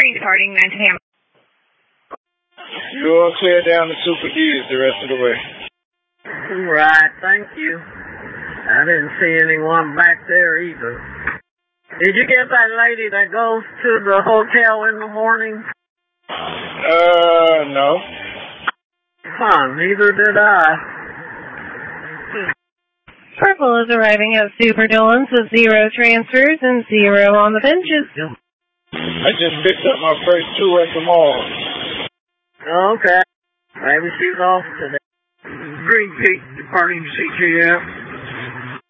departing 9 a.m. You all clear down to Super D's the rest of the way. Right, thank you. I didn't see anyone back there either. Did you get that lady that goes to the hotel in the morning? No. Neither did I. Purple is arriving at Super Dolan's with 0 transfers and 0 on the benches. I just picked up my first 2 at the mall. Okay. Maybe she's off today. Green Peak departing CTF.